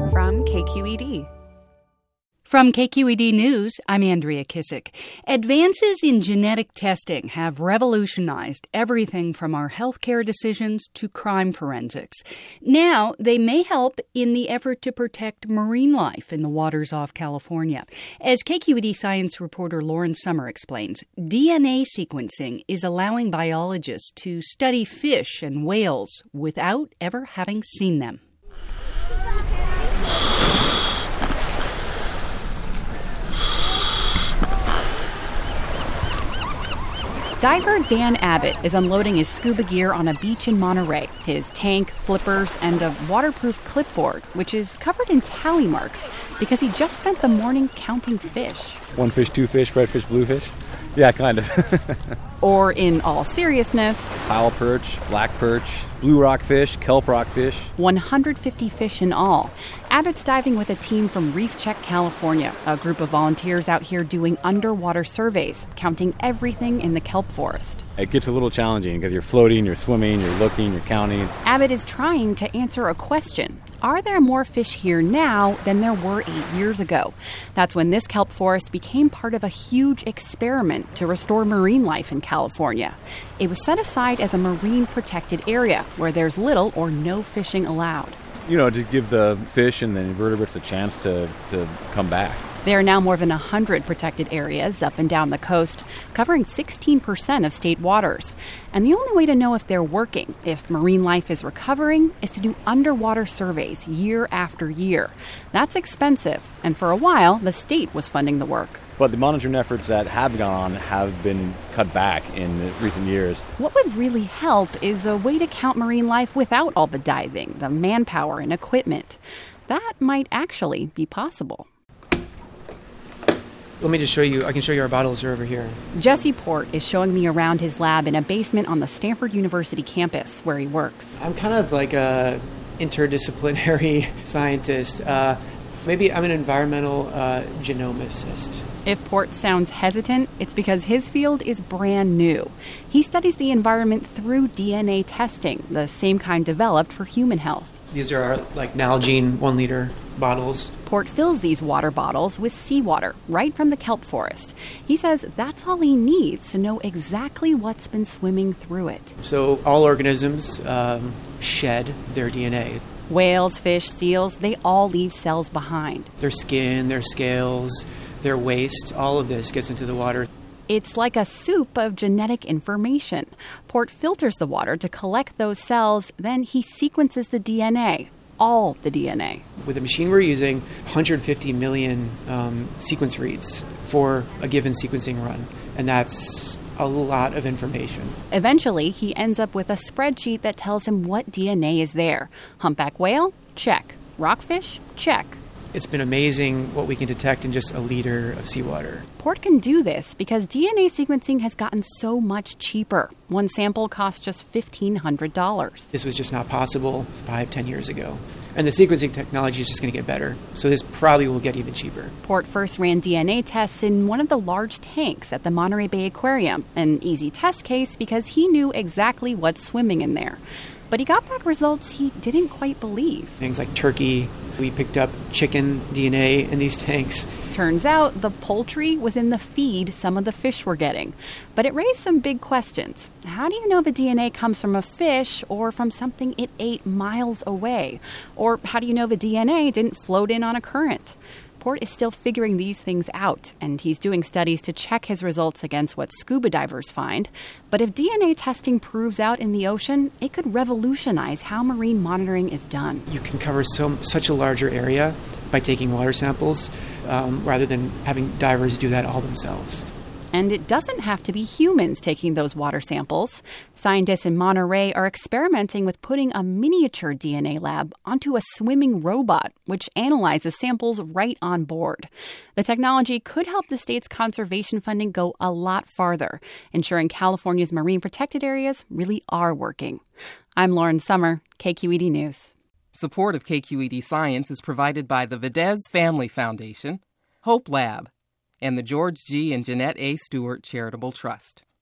from KQED. From KQED News, I'm Andrea Kissick. Advances in genetic testing have revolutionized everything from our healthcare decisions to crime forensics. Now, they may help in the effort to protect marine life in the waters off California. As KQED science reporter Lauren Sommer explains, DNA sequencing is allowing biologists to study fish and whales without ever having seen them. Diver Dan Abbott is unloading his scuba gear on a beach in Monterey. His tank, flippers, and a waterproof clipboard, which is covered in tally marks because he just spent the morning counting fish. One fish, two fish, red fish, blue fish. Yeah, kind of. Or in all seriousness, Powell perch, black perch, blue rockfish, kelp rockfish. 150 fish in all. Abbott's diving with a team from Reef Check, California, a group of volunteers out here doing underwater surveys, counting everything in the kelp forest. It gets a little challenging because you're floating, you're swimming, you're looking, you're counting. Abbott is trying to answer a question. Are there more fish here now than there were 8 years ago? That's when this kelp forest became part of a huge experiment to restore marine life in California. It was set aside as a marine protected area where there's little or no fishing allowed. You know, to give the fish and the invertebrates a chance to come back. There are now more than 100 protected areas up and down the coast, covering 16% of state waters. And the only way to know if they're working, if marine life is recovering, is to do underwater surveys year after year. That's expensive, and for a while, the state was funding the work. But the monitoring efforts that have gone on have been cut back in the recent years. What would really help is a way to count marine life without all the diving, the manpower, and equipment. That might actually be possible. Let me just show you. I can show you our bottles are over here. Jesse Port is showing me around his lab in a basement on the Stanford University campus where he works. I'm kind of like a interdisciplinary scientist. Maybe I'm an environmental genomicist. If Port sounds hesitant, it's because his field is brand new. He studies the environment through DNA testing, the same kind developed for human health. These are our Nalgene 1-liter bottles. Port fills these water bottles with seawater right from the kelp forest. He says that's all he needs to know exactly what's been swimming through it. So all organisms shed their DNA. Whales, fish, seals, they all leave cells behind. Their skin, their scales, their waste, all of this gets into the water. It's like a soup of genetic information. Port filters the water to collect those cells, then he sequences the DNA, all the DNA. With the machine we're using, 150 million sequence reads for a given sequencing run, and that's a lot of information. Eventually, he ends up with a spreadsheet that tells him what DNA is there. Humpback whale? Check. Rockfish? Check. It's been amazing what we can detect in just a liter of seawater. Port can do this because DNA sequencing has gotten so much cheaper. One sample costs just $1,500. This was just not possible 5-10 years ago. And the sequencing technology is just going to get better. So this probably will get even cheaper. Port first ran DNA tests in one of the large tanks at the Monterey Bay Aquarium, an easy test case because he knew exactly what's swimming in there. But he got back results he didn't quite believe. Things like turkey. We picked up chicken DNA in these tanks. Turns out the poultry was in the feed some of the fish were getting. But it raised some big questions. How do you know the DNA comes from a fish or from something it ate miles away? Or how do you know the DNA didn't float in on a current? Port is still figuring these things out, and he's doing studies to check his results against what scuba divers find. But if DNA testing proves out in the ocean, it could revolutionize how marine monitoring is done. You can cover such a larger area by taking water samples rather than having divers do that all themselves. And it doesn't have to be humans taking those water samples. Scientists in Monterey are experimenting with putting a miniature DNA lab onto a swimming robot, which analyzes samples right on board. The technology could help the state's conservation funding go a lot farther, ensuring California's marine protected areas really are working. I'm Lauren Sommer, KQED News. Support of KQED Science is provided by the Videz Family Foundation, Hope Lab, and the George G. and Jeanette A. Stewart Charitable Trust.